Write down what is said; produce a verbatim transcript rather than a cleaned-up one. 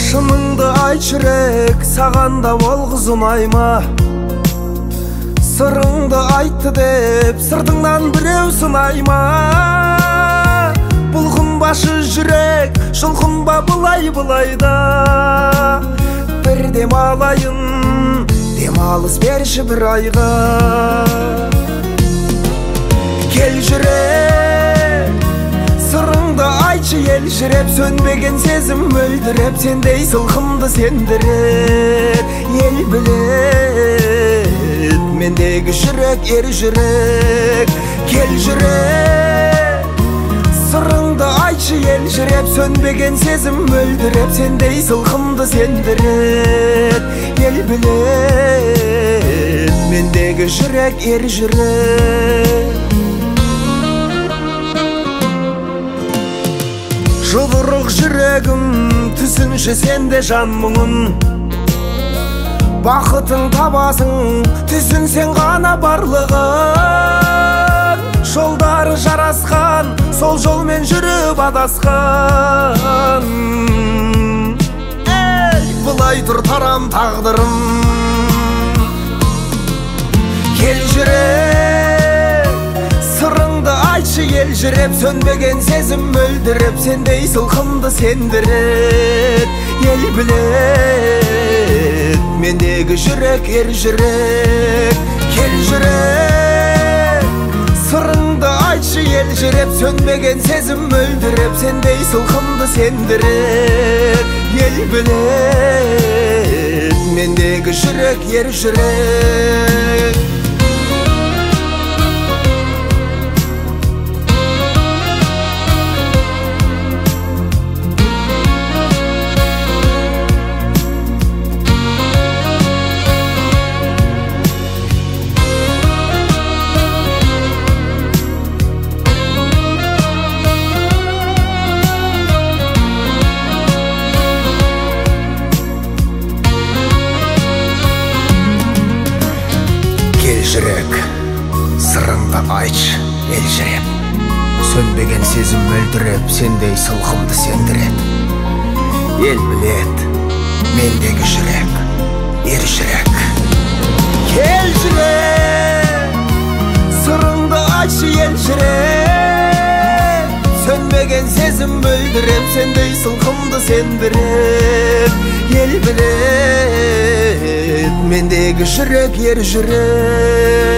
Шыныңды айт жүрек, сағанда болғыз ұнайма. Сырыңды айтты деп, сыртыңнан біреу сынайма. Бұлғынбашы жүрек, жұлқынба былай-былайда. Bir dem alayın, demалыс берші бір айға. Кел жүрек, сырыңды айтшы елжіреп, сөнбеген сезім мөлдіреп, сендей сылқымды сендірер. Ел білет, мендегі жүрек, ер жүрек. Кел жүрек, сырыңды айтшы елжіреп, сөнбеген сезім мөлдіреп, сендей сылқымды сендірер. Ел білет, мендегі жүрек, ер жүрек. Жұдырық жүрегім, түсінші сенде жан мұңын. Бақытың табасың, түсін сен ғана барлығын. Жолдары жарасқан, сол жолмен жүріп адасқан. Ей, бұлай тұр тарам тағдырым. Кел жүрек, сырыңды айтшы елжіреп, сөнбеген сезім мөлдіреп, сендей сылқымды сендірет. Ел білет, мендегі жүрек, ер жүрек. Кел жүрек, сырыңды айтшы елжіреп, сөнбеген сезім мөлдіреп, сендей сылқымды сендірет. Ел білет, мендегі жүрек, ер жүрек. Жүрек, сырыңды айтшы елжіреп, сөнбеген сезім мөлдіреп, сендей сылқымды сендірет. Ел білет, мендегі жүрек, ер жүрек. Кел жүрек, сырыңды айтшы елжіреп, сөнбеген сезім мөлдіреп, сендей сылқымды сендірет. Ел білет, мендегі жүрек, ер жүрек.